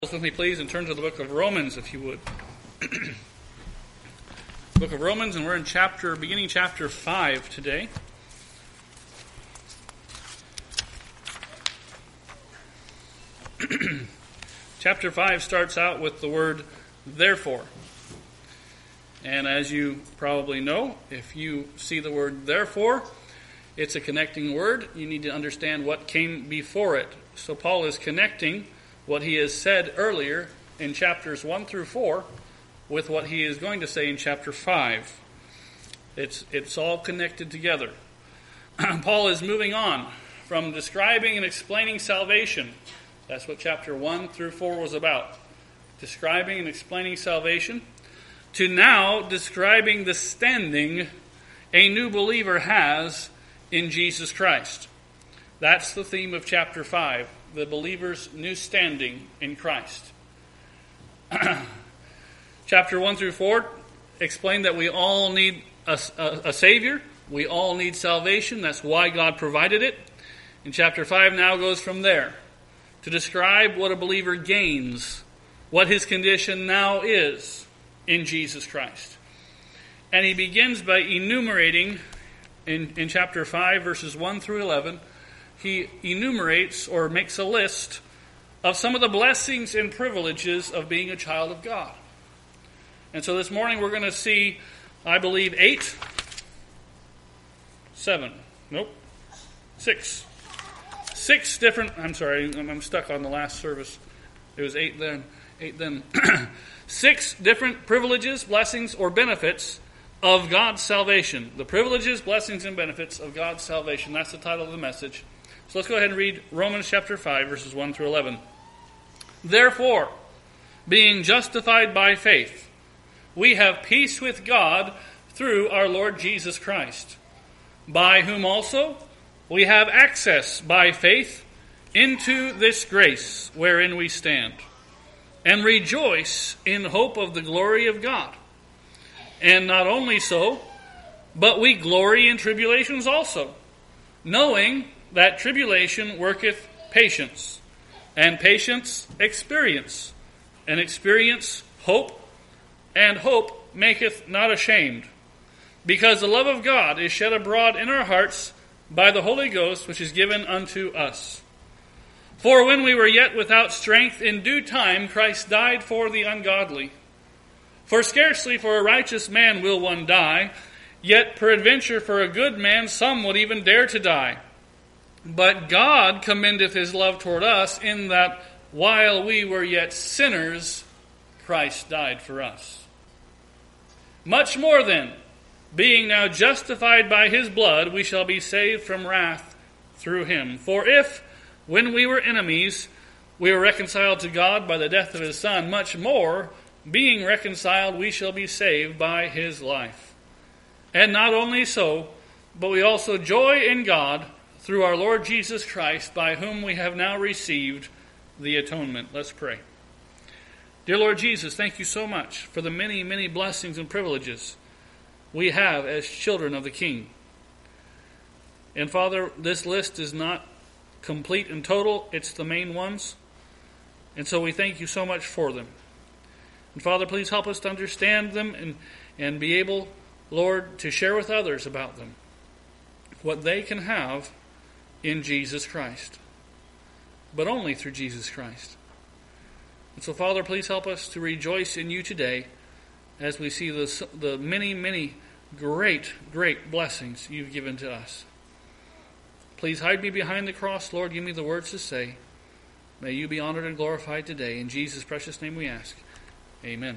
With me, please, and turn to the book of Romans, if you would. Book of Romans, and we're in beginning chapter 5 today. Chapter 5 starts out with the word therefore. And as you probably know, if you see the word therefore, it's a connecting word. You need to understand what came before it. So Paul is connecting what he has said earlier in chapters 1 through 4 with what he is going to say in chapter 5. It's all connected together. Paul is moving on from describing and explaining salvation. That's what chapter 1 through 4 was about. Describing and explaining salvation. To now describing the standing a new believer has in Jesus Christ. That's the theme of chapter 5. The believer's new standing in Christ. Chapter 1 through 4 explained that we all need a Savior. We all need salvation. That's why God provided it. And chapter 5 now goes from there to describe what a believer gains, what his condition now is in Jesus Christ. And he begins by enumerating in chapter 5, verses 1 through 11, he enumerates or makes a list of some of the blessings and privileges of being a child of God. And so this morning we're going to see, I believe, 6 different, I'm stuck on the last service. It was 8 then. 6 different privileges, blessings, or benefits of God's salvation. The privileges, blessings, and benefits of God's salvation. That's the title of the message. So let's go ahead and read Romans chapter 5, verses 1 through 11. Therefore, being justified by faith, we have peace with God through our Lord Jesus Christ, by whom also we have access by faith into this grace wherein we stand, and rejoice in hope of the glory of God. And not only so, but we glory in tribulations also, knowing that tribulation worketh patience, and patience experience, and experience hope, and hope maketh not ashamed, because the love of God is shed abroad in our hearts by the Holy Ghost, which is given unto us. For when we were yet without strength, in due time Christ died for the ungodly. For scarcely for a righteous man will one die, yet peradventure for a good man some would even dare to die. But God commendeth his love toward us, in that while we were yet sinners, Christ died for us. Much more then, being now justified by his blood, we shall be saved from wrath through him. For if, when we were enemies, we were reconciled to God by the death of his Son, much more, being reconciled, we shall be saved by his life. And not only so, but we also joy in God through our Lord Jesus Christ, by whom we have now received the atonement. Let's pray. Dear Lord Jesus, thank you so much for the many, many blessings and privileges we have as children of the King. And Father, this list is not complete and total. It's the main ones. And so we thank you so much for them. And Father, please help us to understand them and be able, Lord, to share with others about them, what they can have in Jesus Christ, but only through Jesus Christ. And so, Father, please help us to rejoice in you today as we see the many, many great, great blessings you've given to us. Please hide me behind the cross, Lord. Give me the words to say. May you be honored and glorified today. In Jesus' precious name we ask. Amen.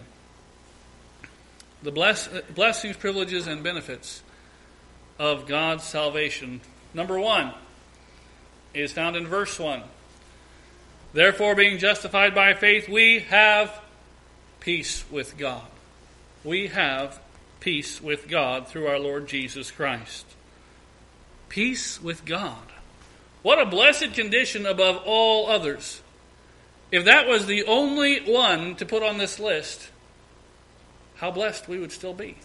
The blessings, privileges, and benefits of God's salvation. Number 1 is found in verse 1. Therefore, being justified by faith, we have peace with God. We have peace with God through our Lord Jesus Christ. Peace with God. What a blessed condition above all others. If that was the only one to put on this list, how blessed we would still be.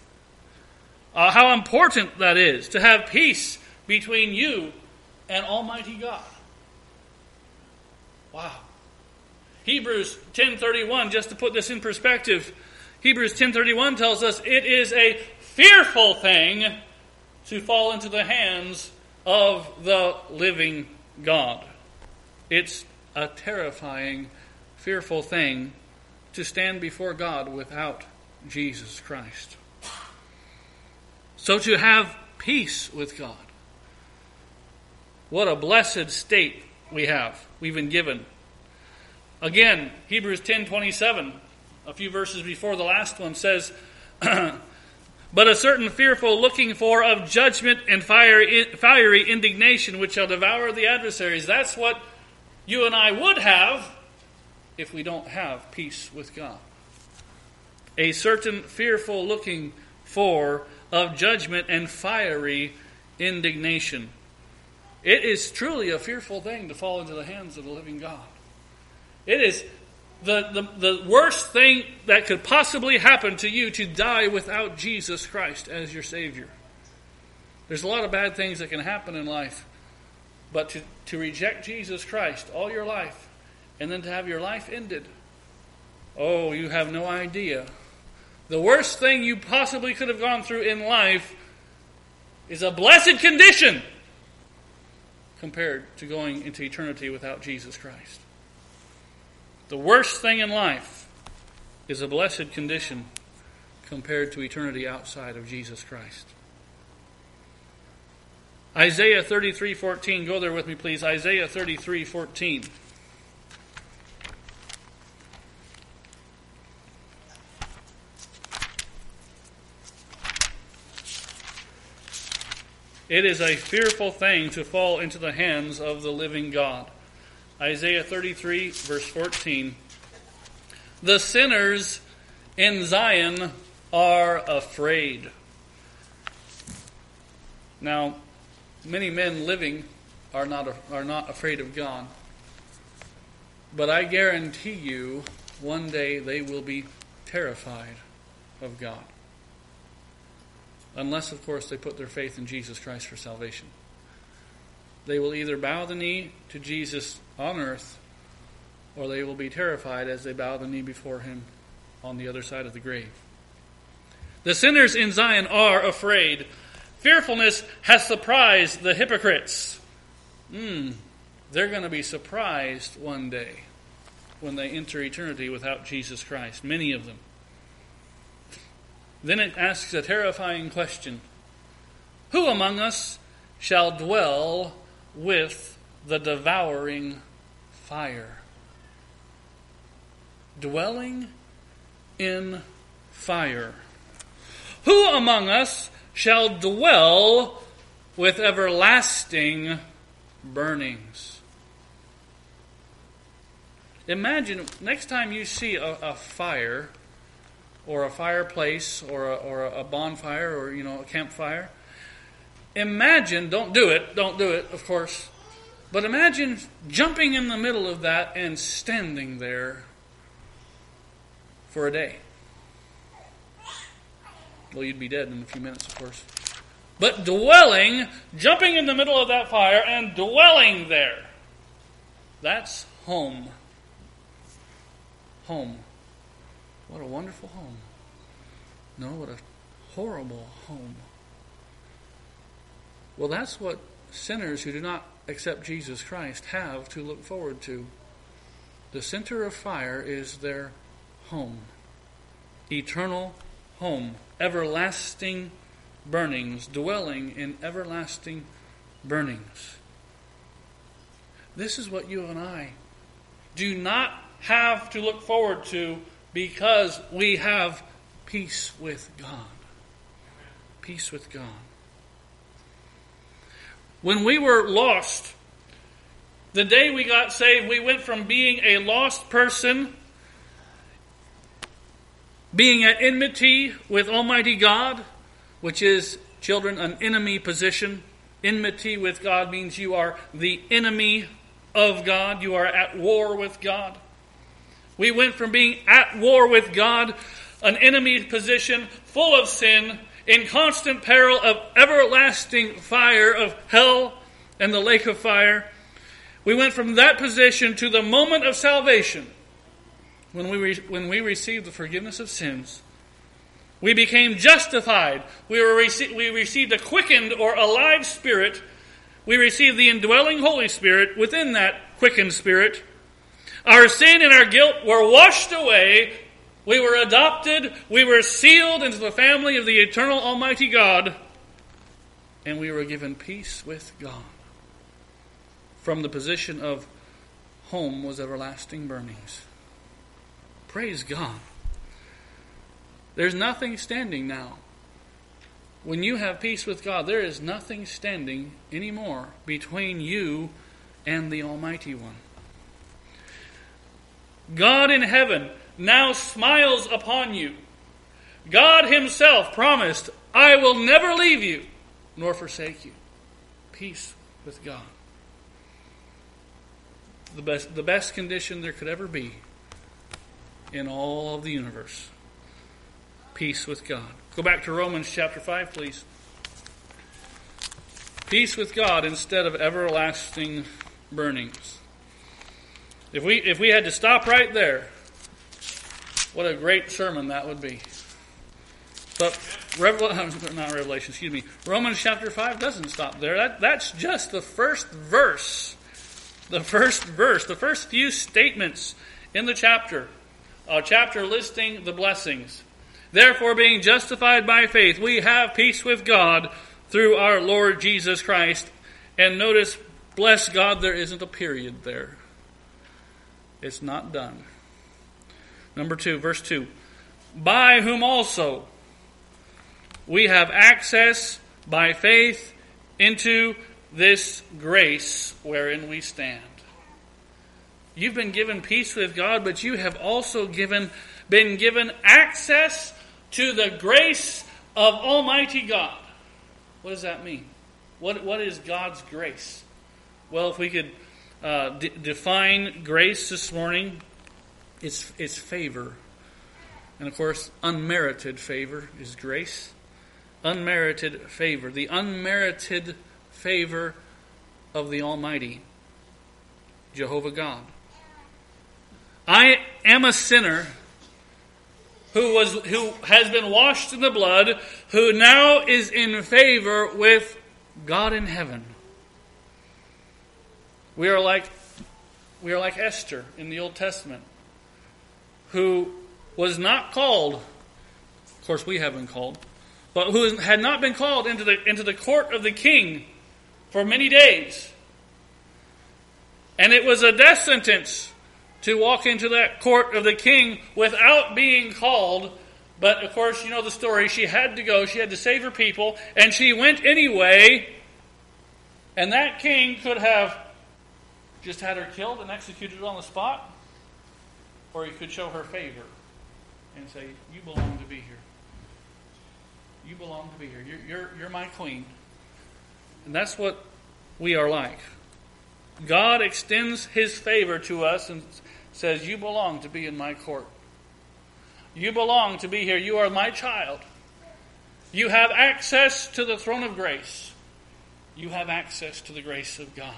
How important that is to have peace between you and Almighty God. Wow. Hebrews 10:31, just to put this in perspective, Hebrews 10:31 tells us it is a fearful thing to fall into the hands of the living God. It's a terrifying, fearful thing to stand before God without Jesus Christ. So to have peace with God, what a blessed state we've been given. Again, Hebrews 10:27, a few verses before the last one, says, but a certain fearful looking for of judgment and fiery indignation which shall devour the adversaries. That's what you and I would have if we don't have peace with God. A certain fearful looking for of judgment and fiery indignation. It is truly a fearful thing to fall into the hands of the living God. It is the worst thing that could possibly happen to you, to die without Jesus Christ as your Savior. There's a lot of bad things that can happen in life, but to reject Jesus Christ all your life and then to have your life ended, oh, you have no idea. The worst thing you possibly could have gone through in life is a blessed condition compared to going into eternity without Jesus Christ. The worst thing in life is a blessed condition compared to eternity outside of Jesus Christ. Isaiah 33:14. Go there with me, please. Isaiah 33:14. It is a fearful thing to fall into the hands of the living God. Isaiah 33, verse 14. The sinners in Zion are afraid. Now, many men living are not afraid of God. But I guarantee you, one day they will be terrified of God. Unless, of course, they put their faith in Jesus Christ for salvation. They will either bow the knee to Jesus on earth, or they will be terrified as they bow the knee before Him on the other side of the grave. The sinners in Zion are afraid. Fearfulness has surprised the hypocrites. They're going to be surprised one day when they enter eternity without Jesus Christ. Many of them. Then it asks a terrifying question. Who among us shall dwell with the devouring fire? Dwelling in fire. Who among us shall dwell with everlasting burnings? Imagine, next time you see a fire, or a fireplace, or a bonfire, or a campfire. Imagine, don't do it, of course, but imagine jumping in the middle of that and standing there for a day. Well, you'd be dead in a few minutes, of course. But jumping in the middle of that fire and dwelling there, that's home. Home. What a wonderful home. No, what a horrible home. Well, that's what sinners who do not accept Jesus Christ have to look forward to. The center of fire is their home. Eternal home. Everlasting burnings. Dwelling in everlasting burnings. This is what you and I do not have to look forward to, because we have peace with God. Peace with God. When we were lost, the day we got saved, we went from being a lost person, being at enmity with Almighty God, which is, children, an enemy position. Enmity with God means you are the enemy of God. You are at war with God. We went from being at war with God, an enemy position, full of sin, in constant peril of everlasting fire of hell and the lake of fire. We went from that position to the moment of salvation, when we received the forgiveness of sins, we became justified. We received a quickened or alive spirit. We received the indwelling Holy Spirit within that quickened spirit. Our sin and our guilt were washed away. We were adopted. We were sealed into the family of the eternal Almighty God. And we were given peace with God. From the position of home was everlasting burnings. Praise God. There's nothing standing now. When you have peace with God, there is nothing standing anymore between you and the Almighty One. God in heaven now smiles upon you. God Himself promised, I will never leave you nor forsake you. Peace with God. The best condition there could ever be in all of the universe. Peace with God. Go back to Romans chapter 5, please. Peace with God instead of everlasting burnings. If we had to stop right there, what a great sermon that would be. But Romans chapter 5 doesn't stop there. That's just the first verse. The first few statements in the chapter. A chapter listing the blessings. Therefore, being justified by faith, we have peace with God through our Lord Jesus Christ. And notice, bless God, there isn't a period there. It's not done. Number 2, verse 2. By whom also we have access by faith into this grace wherein we stand. You've been given peace with God, but you have also been given access to the grace of Almighty God. What does that mean? What is God's grace? Well, if we could define grace this morning, it's favor. And of course, unmerited favor is grace. Unmerited favor. The unmerited favor of the Almighty, Jehovah God. I am a sinner who has been washed in the blood, who now is in favor with God in heaven. We are like Esther in the Old Testament, who was not called. Of course, we have been called, but who had not been called into the court of the king for many days, and it was a death sentence to walk into that court of the king without being called. But of course, you know the story. She had to go. She had to save her people. And she went anyway. And that king could have just had her killed and executed on the spot. Or he could show her favor and say, you belong to be here. You belong to be here. You're my queen. And that's what we are like. God extends His favor to us and says, you belong to be in my court. You belong to be here. You are my child. You have access to the throne of grace. You have access to the grace of God.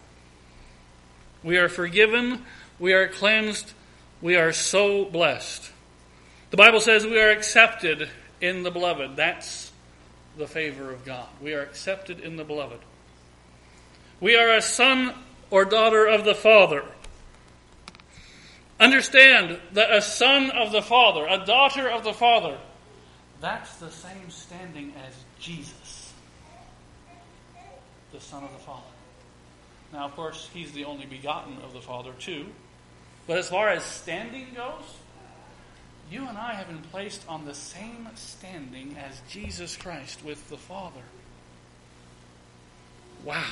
We are forgiven. We are cleansed. We are so blessed. The Bible says we are accepted in the beloved. That's the favor of God. We are accepted in the beloved. We are a son or daughter of the Father. Understand that a son of the Father, a daughter of the Father, that's the same standing as Jesus, the Son of the Father. Now, of course, He's the only begotten of the Father too. But as far as standing goes, you and I have been placed on the same standing as Jesus Christ with the Father. Wow.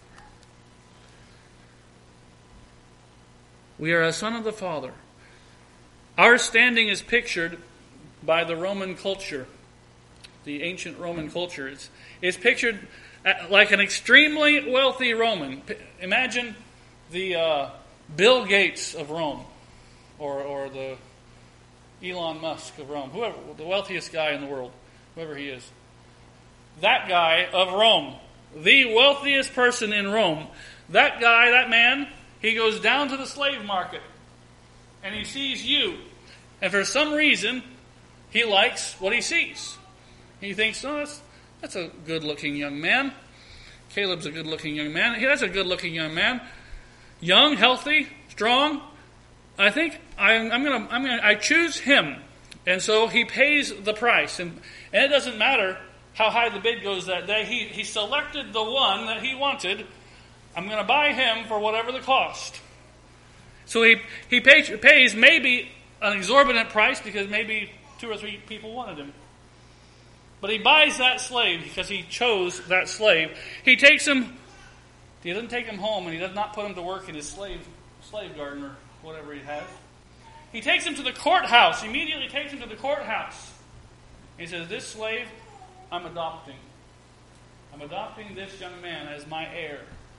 We are a son of the Father. Our standing is pictured by the Roman culture, the ancient Roman culture. It's pictured like an extremely wealthy Roman. Imagine the Bill Gates of Rome, or the Elon Musk of Rome, whoever, the wealthiest guy in the world, whoever he is. That guy of Rome, the wealthiest person in Rome, that guy, that man, he goes down to the slave market and he sees you. And for some reason, he likes what he sees. He thinks, oh, that's a good-looking young man. Caleb's a good-looking young man. That's a good-looking young man. Young, healthy, strong. I think I choose him. And so he pays the price. And it doesn't matter how high the bid goes that day. He selected the one that he wanted. I'm going to buy him for whatever the cost. So he pays maybe an exorbitant price because maybe 2 or 3 people wanted him. But he buys that slave because he chose that slave. He takes him. He doesn't take him home, and he does not put him to work in his slave garden or whatever he has. He takes him to the courthouse. Immediately takes him to the courthouse. He says, "This slave, I'm adopting. I'm adopting this young man as my heir."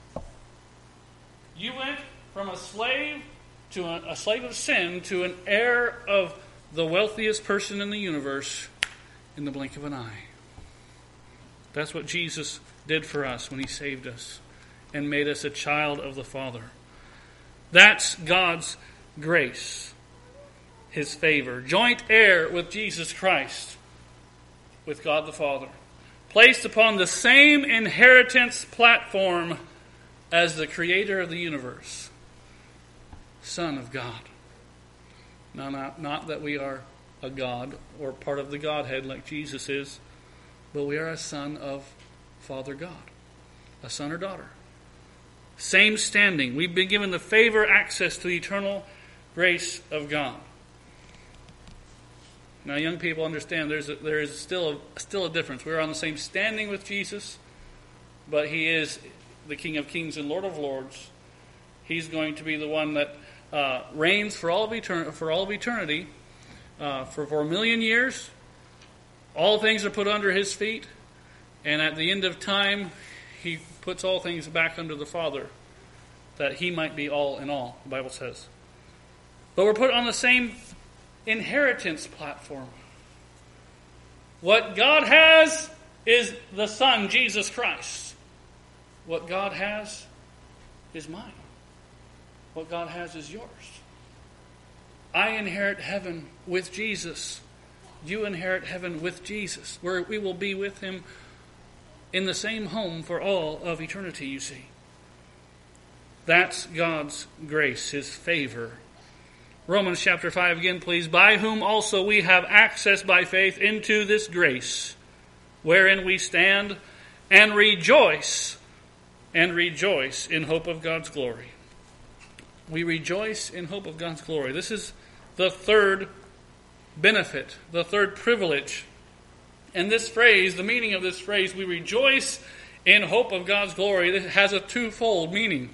You went from a slave to a slave of sin to an heir of the wealthiest person in the universe in the blink of an eye. That's what Jesus did for us when he saved us and made us a child of the Father. That's God's grace, his favor. Joint heir with Jesus Christ, with God the Father. Placed upon the same inheritance platform as the creator of the universe. Son of God. Now, not that we are a God or part of the Godhead like Jesus is, but we are a son of Father God. A son or daughter. Same standing. We've been given the favor access to the eternal grace of God. Now, young people understand there is still a difference. We're on the same standing with Jesus, but he is the King of Kings and Lord of Lords. He's going to be the one that reigns for all of eternity, for 4 million years. All things are put under his feet, and at the end of time, he puts all things back under the Father, that he might be all in all, the Bible says. But we're put on the same inheritance platform. What God has is the Son, Jesus Christ. What God has is mine. What God has is yours. I inherit heaven with Jesus. You inherit heaven with Jesus, where we will be with him in the same home for all of eternity, you see. That's God's grace, his favor. Romans chapter 5 again, please. By whom also we have access by faith into this grace, wherein we stand and rejoice in hope of God's glory. We rejoice in hope of God's glory. This is the third benefit, the third privilege. And this phrase, the meaning of this phrase, we rejoice in hope of God's glory, it has a twofold meaning.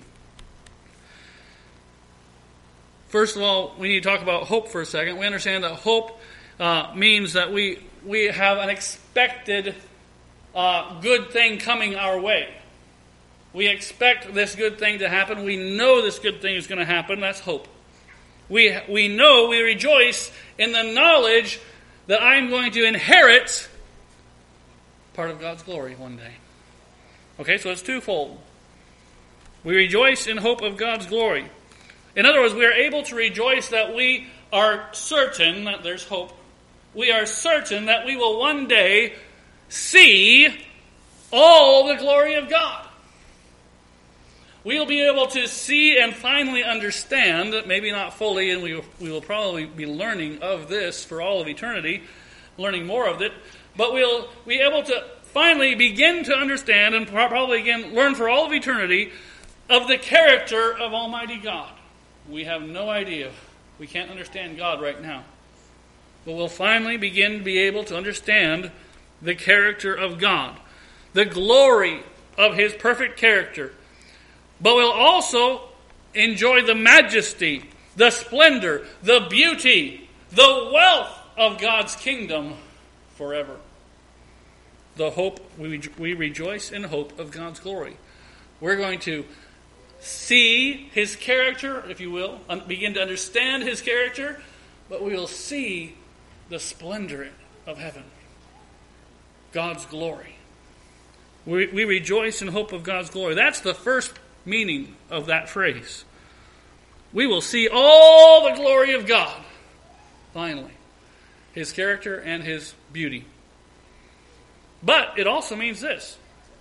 First of all, we need to talk about hope for a second. We understand that hope means that we have an expected good thing coming our way. We expect this good thing to happen. We know this good thing is going to happen. That's hope. We rejoice in the knowledge that I'm going to inherit part of God's glory one day. Okay, so it's twofold. We rejoice in hope of God's glory. In other words, we are able to rejoice that we are certain that there's hope. We are certain that we will one day see all the glory of God. We'll be able to see and finally understand, maybe not fully, and we will probably be learning of this for all of eternity, learning more of it, but we'll be able to finally begin to understand and probably again learn for all of eternity of the character of Almighty God. We have no idea. We can't understand God right now. But we'll finally begin to be able to understand the character of God, the glory of his perfect character. But we'll also enjoy the majesty, the splendor, the beauty, the wealth of God's kingdom forever. The hope, we rejoice in hope of God's glory. We're going to see his character, if you will, begin to understand his character, but we will see the splendor of heaven, God's glory. We rejoice in hope of God's glory. That's the first meaning of that phrase. we will see all the glory of God, finally. His character and His beauty. But it also means this.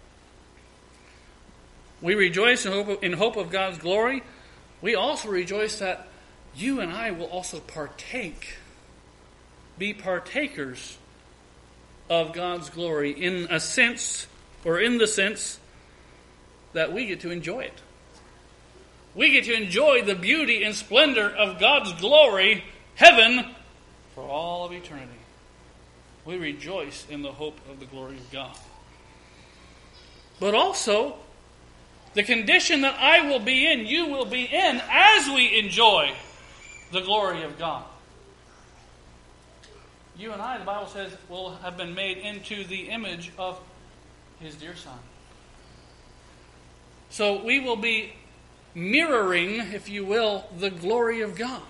We rejoice in hope of God's glory. We also rejoice that you and I will also be partakers of God's glory in a sense, or in the sense that we get to enjoy it. We get to enjoy the beauty and splendor of God's glory, heaven, for all of eternity. We rejoice in the hope of the glory of God. But also, the condition that I will be in, you will be in, as we enjoy the glory of God. You and I, the Bible says, will have been made into the image of His dear Son. So we will be mirroring, if you will, the glory of God.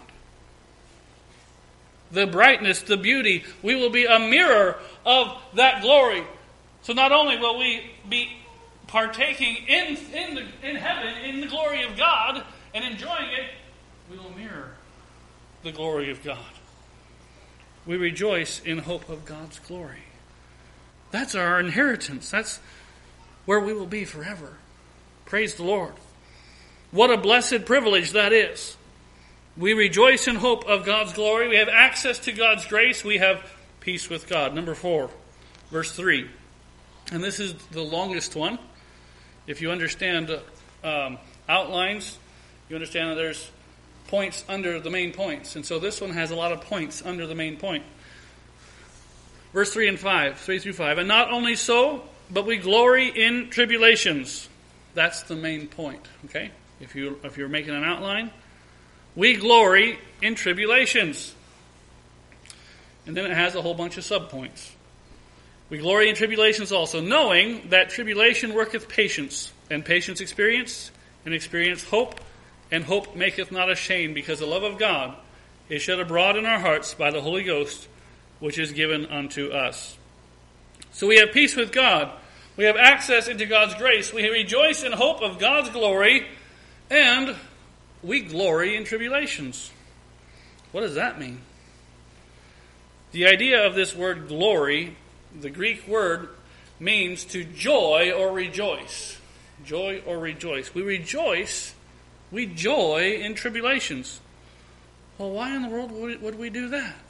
The brightness, the beauty. We will be a mirror of that glory. So not only will we be partaking in heaven, in the glory of God, and enjoying it, we will mirror the glory of God. We rejoice in hope of God's glory. That's our inheritance. That's where we will be forever. Praise the Lord. What a blessed privilege that is. We rejoice in hope of God's glory. We have access to God's grace. We have peace with God. Number 4, verse 3. And this is the longest one. If you understand outlines, you understand that there's points under the main points. And so this one has a lot of points under the main point. Verse 3 through 5. And not only so, but we glory in tribulations. That's the main point. Okay? If you're making an outline, we glory in tribulations. And then it has a whole bunch of subpoints. We glory in tribulations also, knowing that tribulation worketh patience, and patience experience, and experience hope, and hope maketh not ashamed, because the love of God is shed abroad in our hearts by the Holy Ghost, which is given unto us. So we have peace with God. We have access into God's grace. We rejoice in hope of God's glory, and we glory in tribulations. What does that mean? The idea of this word glory, the Greek word, means to joy or rejoice. Joy or rejoice. We joy in tribulations. Well, why in the world would we do that?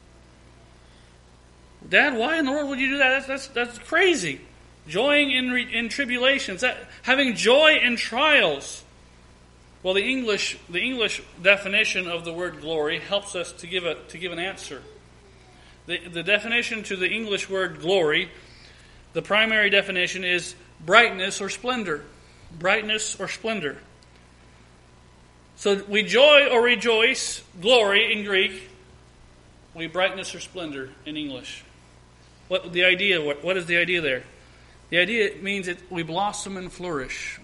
Dad, why in the world would you do that? That's crazy. Joying in tribulations. Having joy in trials. Well, the English definition of the word glory helps us to give an answer. The definition to the English word glory, the primary definition is brightness or splendor. Brightness or splendor. So we joy or rejoice, glory in Greek. We brightness or splendor in English. What is the idea there? The idea means that we blossom and flourish.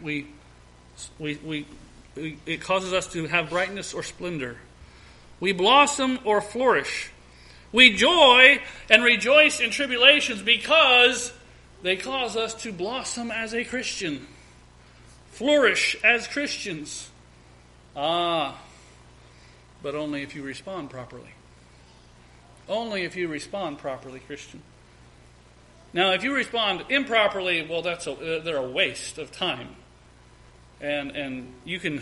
It causes us to have brightness or splendor. We blossom or flourish. We joy and rejoice in tribulations because they cause us to blossom as a Christian. Flourish as Christians. But only if you respond properly. Only if you respond properly, Christian. Now, if you respond improperly, well, they're a waste of time. And you can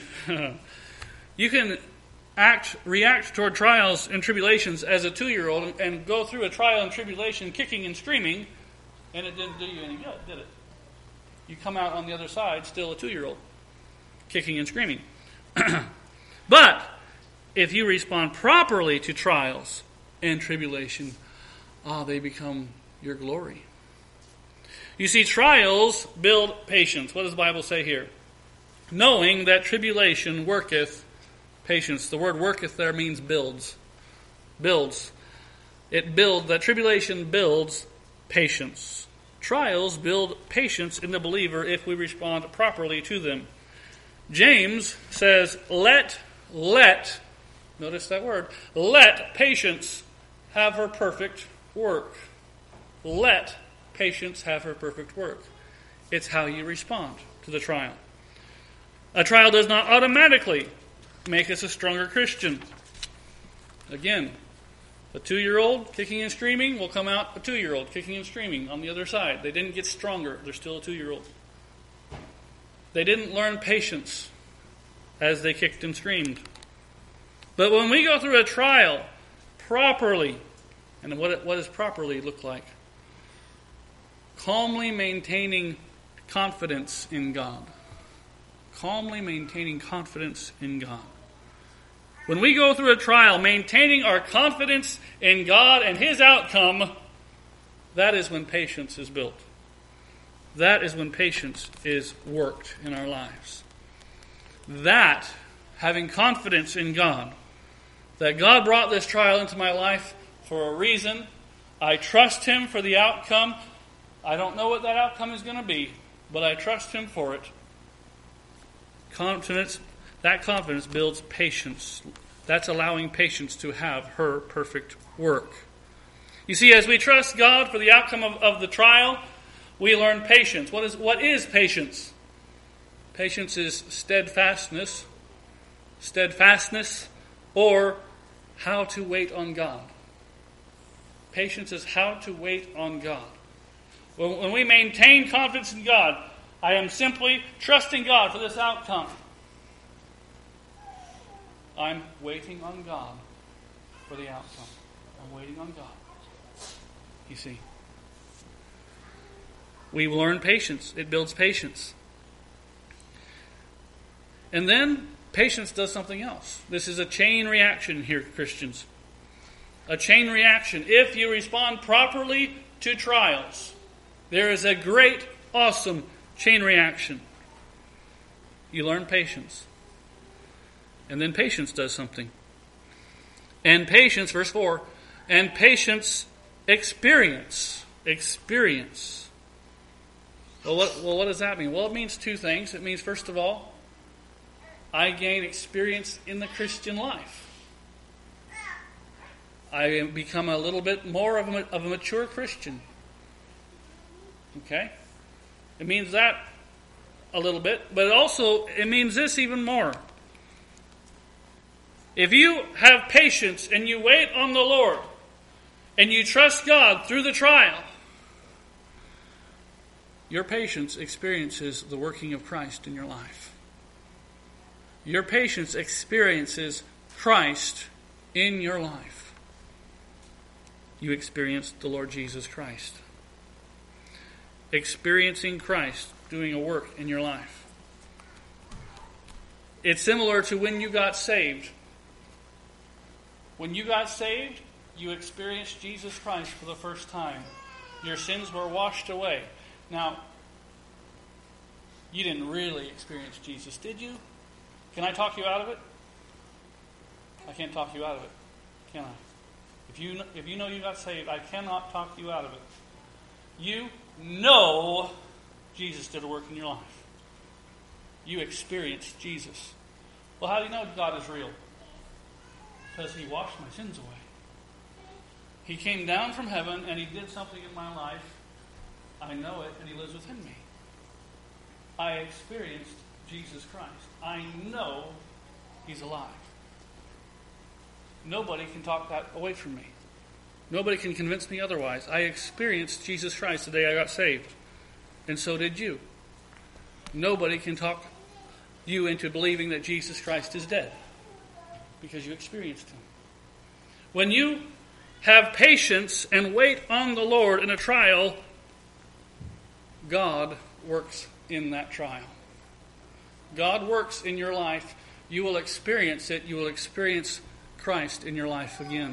react toward trials and tribulations as a 2-year-old and go through a trial and tribulation kicking and screaming, and it didn't do you any good, did it? You come out on the other side still a 2-year-old kicking and screaming. But if you respond properly to trials and tribulation, they become your glory. You see, trials build patience. What does the Bible say here? Knowing that tribulation worketh patience. The word worketh there means builds. Builds. That tribulation builds patience. Trials build patience in the believer if we respond properly to them. James says, let, notice that word, let patience have her perfect work. Let patience have her perfect work. It's how you respond to the trial. A trial does not automatically make us a stronger Christian. Again, a 2-year-old kicking and screaming will come out a 2-year-old kicking and screaming on the other side. They didn't get stronger. They're still a 2-year-old. They didn't learn patience as they kicked and screamed. But when we go through a trial properly, and what does properly look like? Calmly maintaining confidence in God. Calmly maintaining confidence in God. When we go through a trial, maintaining our confidence in God and His outcome, that is when patience is built. That is when patience is worked in our lives. That, having confidence in God, that God brought this trial into my life for a reason. I trust Him for the outcome. I don't know what that outcome is going to be, but I trust Him for it. That confidence builds patience. That's allowing patience to have her perfect work. You see, as we trust God for the outcome of the trial, we learn patience. What is patience? Patience is steadfastness, or how to wait on God. Patience is how to wait on God. When we maintain confidence in God, I am simply trusting God for this outcome. I'm waiting on God for the outcome. I'm waiting on God. You see. We learn patience. It builds patience. And then patience does something else. This is a chain reaction here, Christians. A chain reaction. If you respond properly to trials, there is a great, awesome chain reaction. You learn patience. And then patience does something. And patience, verse 4, and patience experience. Experience. Well, what does that mean? Well, it means two things. It means, first of all, I gain experience in the Christian life. I become a little bit more of a mature Christian. Okay? It means that a little bit, but also it means this even more. If you have patience and you wait on the Lord and you trust God through the trial, your patience experiences the working of Christ in your life. Your patience experiences Christ in your life. You experience the Lord Jesus Christ. Experiencing Christ doing a work in your life. It's similar to when you got saved. When you got saved, you experienced Jesus Christ for the first time. Your sins were washed away. Now, you didn't really experience Jesus, did you? Can I talk you out of it? I can't talk you out of it, can I? If you know you got saved, I cannot talk you out of it. You know Jesus did a work in your life. You experienced Jesus. Well, how do you know God is real? Because He washed my sins away. He came down from heaven and He did something in my life. I know it, and He lives within me. I experienced Jesus Christ. I know He's alive. Nobody can talk that away from me. Nobody can convince me otherwise. I experienced Jesus Christ the day I got saved. And so did you. Nobody can talk you into believing that Jesus Christ is dead. Because you experienced Him. When you have patience and wait on the Lord in a trial, God works in that trial. God works in your life. You will experience it. You will experience Christ in your life again.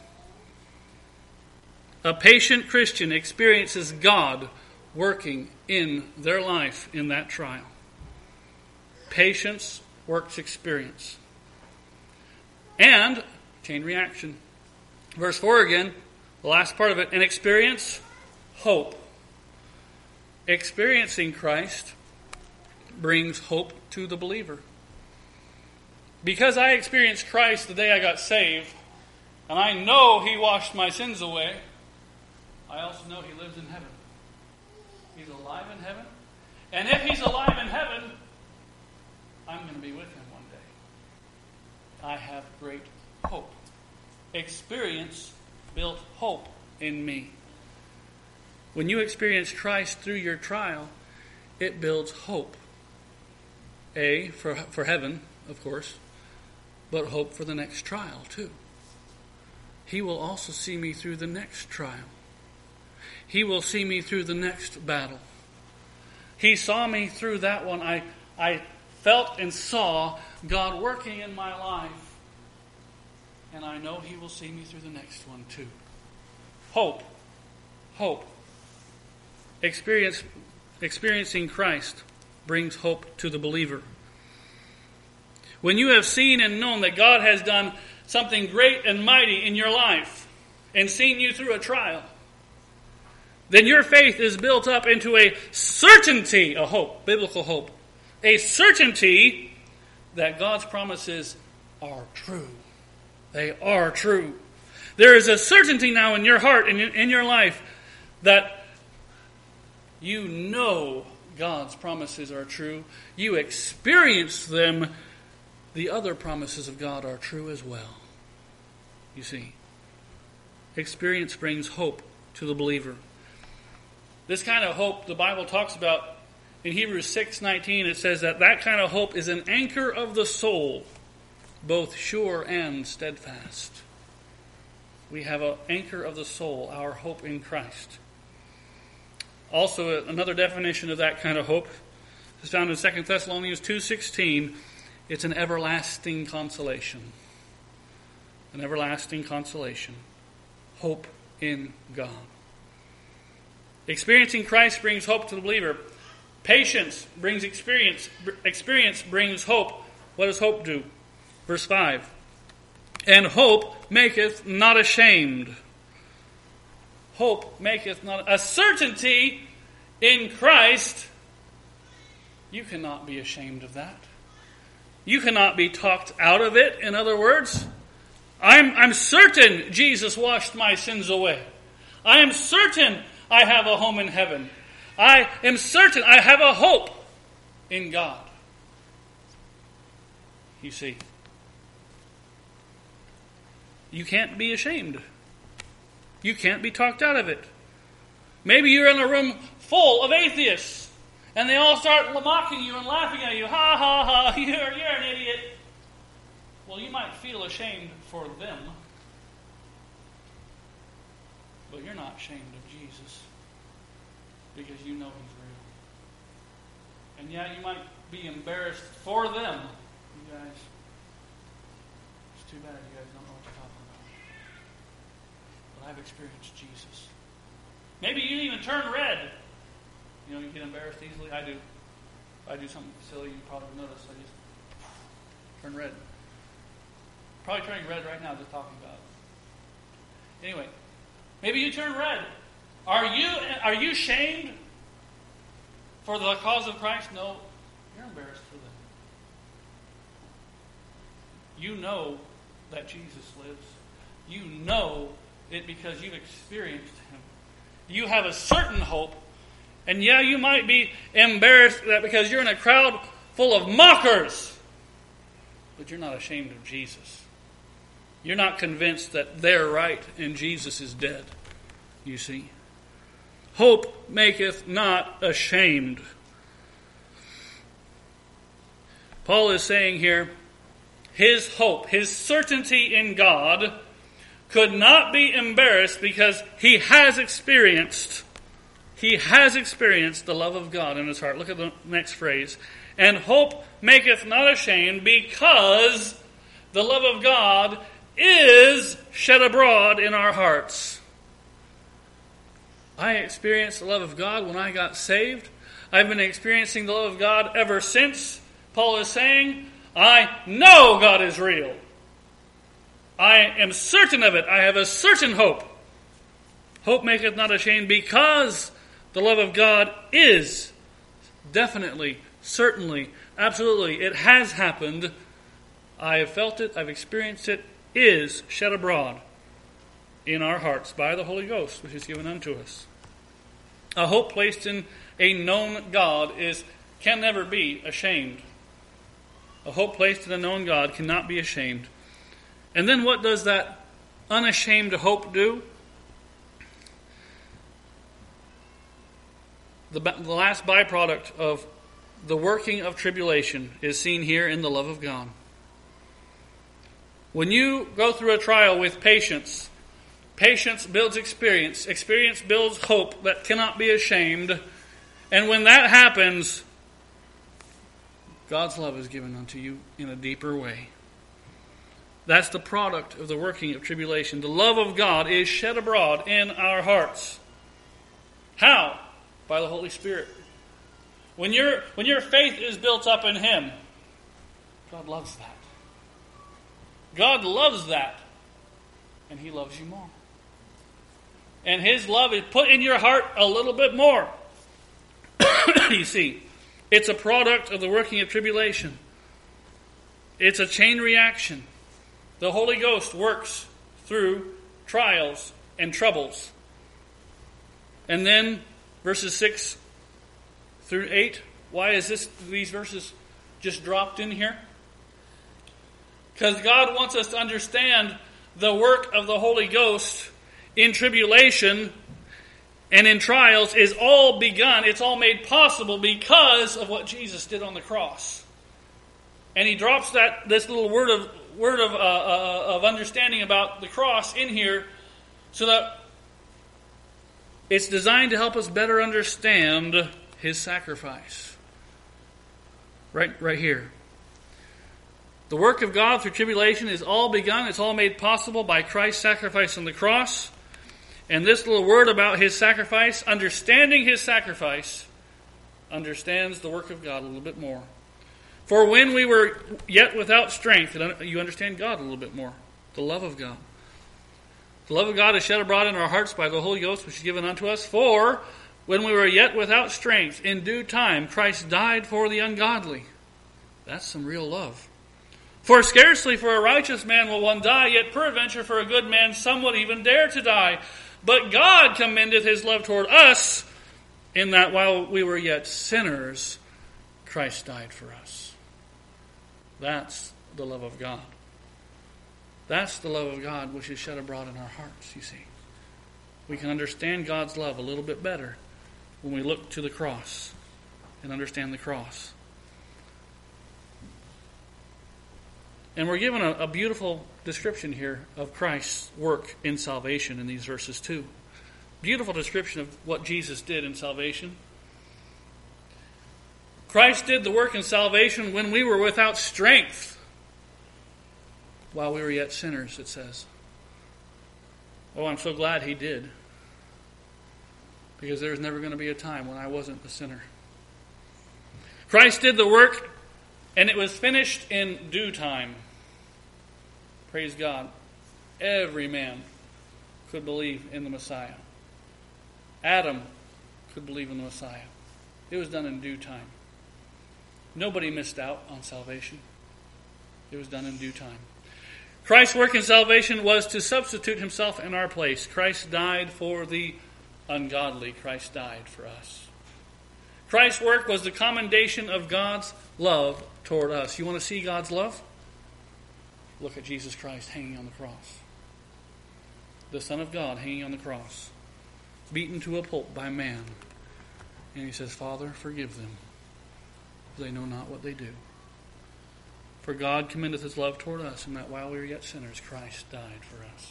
A patient Christian experiences God working in their life in that trial. Patience works experience. And, chain reaction. Verse 4 again, the last part of it, and experience hope. Experiencing Christ brings hope to the believer. Because I experienced Christ the day I got saved, and I know He washed my sins away, I also know He lives in heaven. He's alive in heaven. And if He's alive in heaven, I'm going to be with Him one day. I have great hope. Experience built hope in me. When you experience Christ through your trial, it builds hope. For heaven, of course, but hope for the next trial too. He will also see me through the next trial. He will see me through the next battle. He saw me through that one. I felt and saw God working in my life. And I know He will see me through the next one too. Hope. Hope. Experiencing Christ brings hope to the believer. When you have seen and known that God has done something great and mighty in your life and seen you through a trial, then your faith is built up into a certainty, a hope, biblical hope, a certainty that God's promises are true. They are true. There is a certainty now in your heart and in your life that you know God's promises are true. You experience them. The other promises of God are true as well. You see, experience brings hope to the believer. This kind of hope the Bible talks about in Hebrews 6:19. It says that kind of hope is an anchor of the soul, both sure and steadfast. We have an anchor of the soul, our hope in Christ. Also, another definition of that kind of hope is found in 2 Thessalonians 2:16. It's an everlasting consolation. An everlasting consolation. Hope in God. Experiencing Christ brings hope to the believer. Patience brings experience. Experience brings hope. What does hope do? Verse 5. And hope maketh not ashamed. Hope maketh not... A certainty in Christ. You cannot be ashamed of that. You cannot be talked out of it. In other words, I'm certain Jesus washed my sins away. I am certain I have a home in heaven. I am certain I have a hope in God. You see, you can't be ashamed. You can't be talked out of it. Maybe you're in a room full of atheists, and they all start mocking you and laughing at you. Ha, ha, ha, you're an idiot. Well, you might feel ashamed for them, but you're not ashamed of Jesus because you know He's real. And yeah, you might be embarrassed for them. You guys, it's too bad you guys don't know what you're talking about. But I've experienced Jesus. Maybe you even turn red. You know, you get embarrassed easily. I do. If I do something silly, you probably notice. I just turn red. Probably turning red right now just talking about it. Anyway, maybe you turn red. Are you shamed for the cause of Christ? No, you're embarrassed for them. You know that Jesus lives. You know it because you've experienced Him. You have a certain hope. And yeah, you might be embarrassed that because you're in a crowd full of mockers. But you're not ashamed of Jesus. You're not convinced that they're right and Jesus is dead. You see. Hope maketh not ashamed. Paul is saying here, his hope, his certainty in God could not be embarrassed because he has experienced the love of God in his heart. Look at the next phrase. And hope maketh not ashamed because the love of God is shed abroad in our hearts. I experienced the love of God when I got saved. I've been experiencing the love of God ever since. Paul is saying, I know God is real. I am certain of it. I have a certain hope. Hope maketh not ashamed because the love of God is definitely, certainly, absolutely, it has happened. I have felt it, I've experienced it, is shed abroad in our hearts by the Holy Ghost, which is given unto us. A hope placed in a known God can never be ashamed. A hope placed in a known God cannot be ashamed. And then what does that unashamed hope do? The last byproduct of the working of tribulation is seen here in the love of God. When you go through a trial with patience, patience builds experience. Experience builds hope that cannot be ashamed. And when that happens, God's love is given unto you in a deeper way. That's the product of the working of tribulation. The love of God is shed abroad in our hearts. How? By the Holy Spirit. When your faith is built up in Him, God loves that. God loves that. And He loves you more. And His love is put in your heart a little bit more. You see, it's a product of the working of tribulation. It's a chain reaction. The Holy Ghost works through trials and troubles. And then verses 6 through 8. Why is these verses just dropped in here? Because God wants us to understand the work of the Holy Ghost in tribulation and in trials is all begun. It's all made possible because of what Jesus did on the cross. And He drops this little word of understanding about the cross in here so that it's designed to help us better understand His sacrifice. Right here. The work of God through tribulation is all begun. It's all made possible by Christ's sacrifice on the cross. And this little word about His sacrifice, understanding His sacrifice, understands the work of God a little bit more. For when we were yet without strength, you understand God a little bit more. The love of God. The love of God is shed abroad in our hearts by the Holy Ghost, which is given unto us. For when we were yet without strength, in due time Christ died for the ungodly. That's some real love. For scarcely for a righteous man will one die, yet peradventure for a good man some would even dare to die. But God commendeth His love toward us, in that while we were yet sinners, Christ died for us. That's the love of God. That's the love of God which is shed abroad in our hearts, you see. We can understand God's love a little bit better when we look to the cross and understand the cross. And we're given a beautiful description here of Christ's work in salvation in these verses too. Beautiful description of what Jesus did in salvation. Christ did the work in salvation when we were without strength, while we were yet sinners, it says. Oh, I'm so glad He did. Because there's never going to be a time when I wasn't a sinner. Christ did the work, and it was finished in due time. Praise God. Every man could believe in the Messiah. Adam could believe in the Messiah. It was done in due time. Nobody missed out on salvation. It was done in due time. Christ's work in salvation was to substitute Himself in our place. Christ died for the ungodly. Christ died for us. Christ's work was the commendation of God's love toward us. You want to see God's love? Look at Jesus Christ hanging on the cross. The Son of God hanging on the cross. Beaten to a pulp by man. And He says, Father, forgive them. They know not what they do. For God commendeth His love toward us, and that while we were yet sinners, Christ died for us.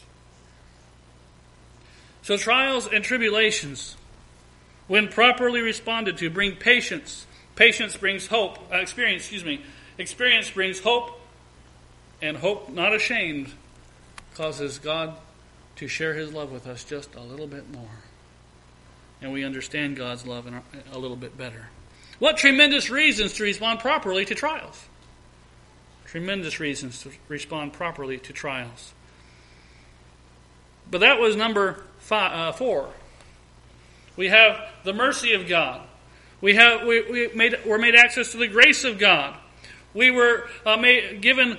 So trials and tribulations, when properly responded to, bring patience. Patience brings hope. Experience brings hope. And hope, not ashamed, causes God to share His love with us just a little bit more. And we understand God's love a little bit better. What tremendous reasons to respond properly to trials. Tremendous reasons to respond properly to trials. But that was number 4. We have the mercy of God. We're made access to the grace of God. We were given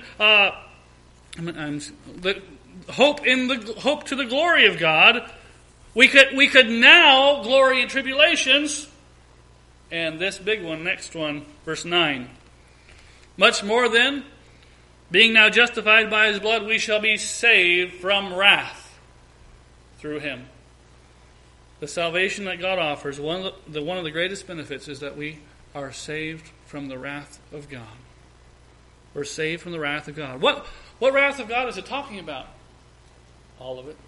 the hope to the glory of God. We could now glory in tribulations. And this big one, next one, verse 9. Much more then, Being now justified by his blood, we shall be saved from wrath through him. The salvation that God offers, one of the greatest benefits is that we are saved from the wrath of God. We're saved from the wrath of God. What wrath of God is it talking about? All of it.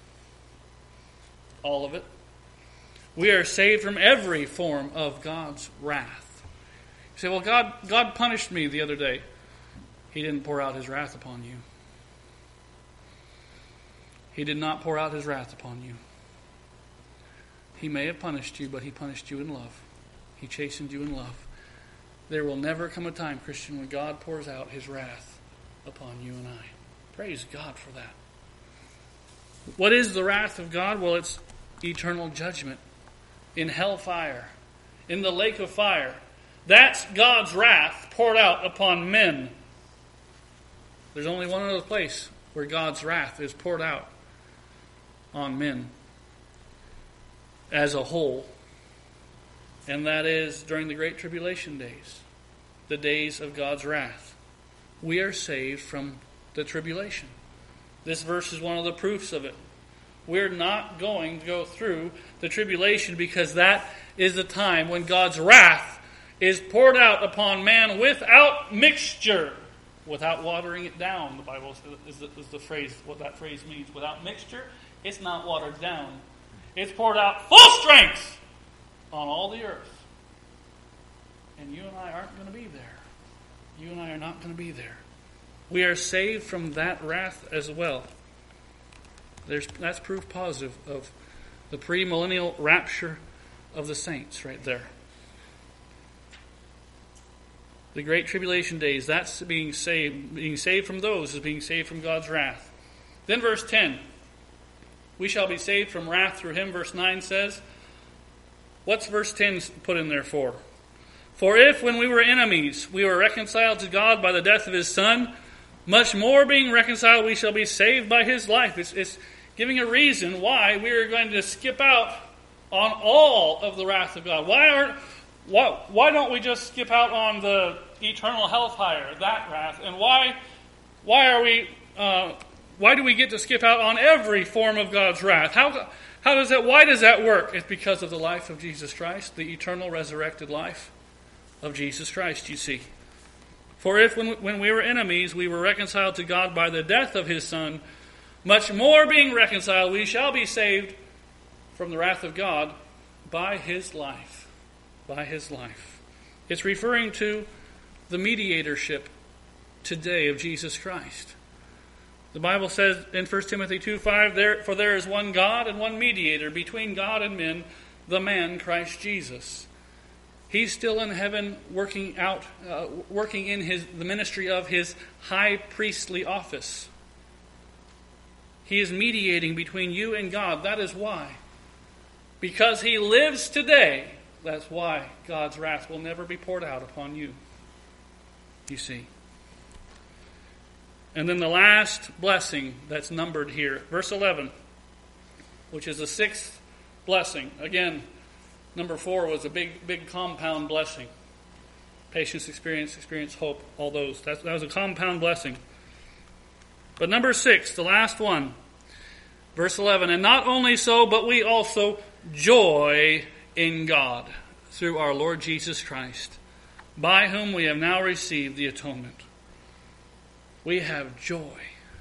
All of it. We are saved from every form of God's wrath. You say, well, God punished me the other day. He didn't pour out his wrath upon you. He did not pour out his wrath upon you. He may have punished you, but he punished you in love. He chastened you in love. There will never come a time, Christian, when God pours out his wrath upon you and I. Praise God for that. What is the wrath of God? Well, it's eternal judgment in hellfire, in the lake of fire. That's God's wrath poured out upon men. There's only one other place where God's wrath is poured out on men as a whole, and that is during the Great Tribulation days, the days of God's wrath. We are saved from the tribulation. This verse is one of the proofs of it. We're not going to go through the tribulation because that is the time when God's wrath is poured out upon man without mixture. Without watering it down, the Bible is the phrase, what that phrase means. Without mixture, it's not watered down. It's poured out full strength on all the earth. And you and I aren't going to be there. You and I are not going to be there. We are saved from that wrath as well. That's proof positive of the premillennial rapture of the saints right there. The Great Tribulation days, that's being saved. Being saved from those is being saved from God's wrath. Then verse 10. We shall be saved from wrath through him. Verse 9 says, what's verse 10 put in there for? For if when we were enemies, we were reconciled to God by the death of his Son, much more being reconciled, we shall be saved by his life. It's giving a reason why we are going to skip out on all of the wrath of God. Why don't we just skip out on the eternal hellfire, that wrath? And why do we get to skip out on every form of God's wrath? Why does that work? It's because of the life of Jesus Christ, the eternal resurrected life of Jesus Christ, you see. For if when we were enemies, we were reconciled to God by the death of his Son, much more being reconciled, we shall be saved from the wrath of God by his life. By his life. It's referring to the mediatorship today of Jesus Christ. The Bible says in 1 Timothy 2:5, for there is one God and one mediator between God and men, the man Christ Jesus. He's still in heaven working in the ministry of his high priestly office. He is mediating between you and God. That is why. Because he lives today, that's why God's wrath will never be poured out upon you. You see. And then the last blessing that's numbered here, verse 11, which is the sixth blessing. Again, number 4 was a big compound blessing. Patience, experience, hope, all those. That was a compound blessing. But number 6, the last one, verse 11, and not only so, but we also joy in God through our Lord Jesus Christ, by whom we have now received the atonement. We have joy.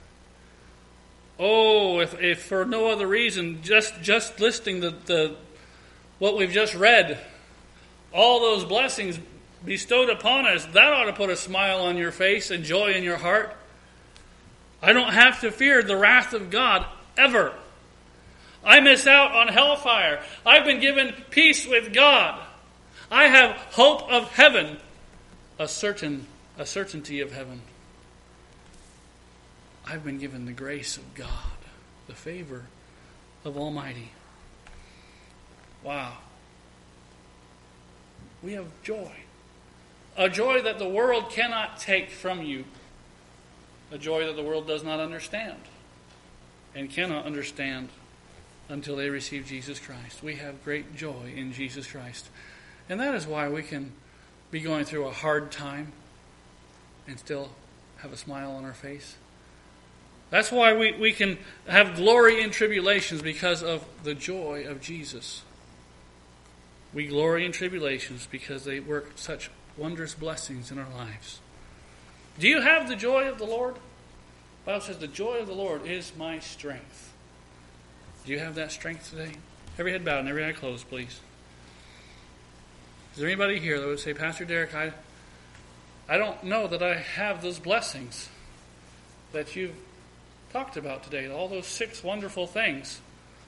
Oh, if for no other reason, just listing the what we've just read, all those blessings bestowed upon us, that ought to put a smile on your face and joy in your heart. I don't have to fear the wrath of God ever. I miss out on hellfire. I've been given peace with God. I have hope of heaven, a certainty of heaven. I've been given the grace of God, the favor of Almighty. Wow. We have joy. A joy that the world cannot take from you. A joy that the world does not understand and cannot understand until they receive Jesus Christ. We have great joy in Jesus Christ. And that is why we can be going through a hard time and still have a smile on our face. That's why we can have glory in tribulations, because of the joy of Jesus. We glory in tribulations because they work such wondrous blessings in our lives. Do you have the joy of the Lord? The Bible says the joy of the Lord is my strength. Do you have that strength today? Every head bowed and every eye closed, please. Is there anybody here that would say, Pastor Derek, I don't know that I have those blessings that you've talked about today, all those 6 wonderful things.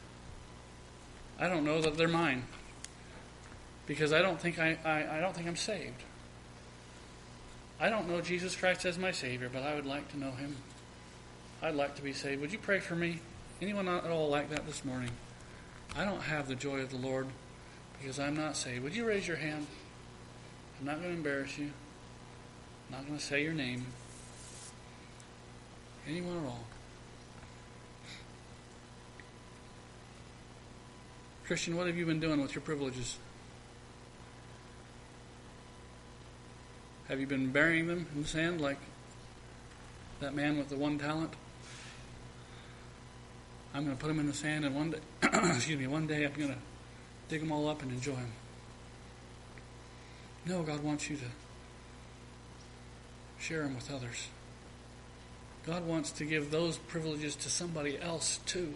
I don't know that they're mine, because I don't think I'm saved. I don't know Jesus Christ as my Savior, but I would like to know Him. I'd like to be saved. Would you pray for me? Anyone at all like that this morning? I don't have the joy of the Lord because I'm not saved. Would you raise your hand? I'm not going to embarrass you. I'm not going to say your name. Anyone at all? Christian, what have you been doing with your privileges? Have you been burying them in the sand like that man with the 1 talent? I'm going to put them in the sand, and one day, one day I'm going to dig them all up and enjoy them. No, God wants you to share them with others. God wants to give those privileges to somebody else too.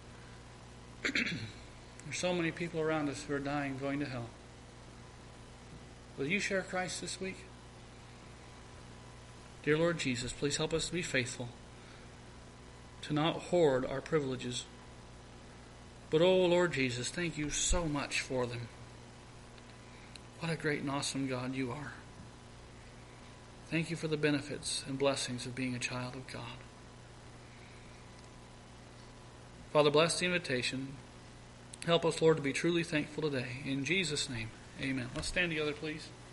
There's so many people around us who are dying, going to hell. Will you share Christ this week? Dear Lord Jesus, please help us to be faithful, to not hoard our privileges. But, oh Lord Jesus, thank you so much for them. What a great and awesome God you are. Thank you for the benefits and blessings of being a child of God. Father, bless the invitation. Help us, Lord, to be truly thankful today. In Jesus' name, amen. Let's stand together, please.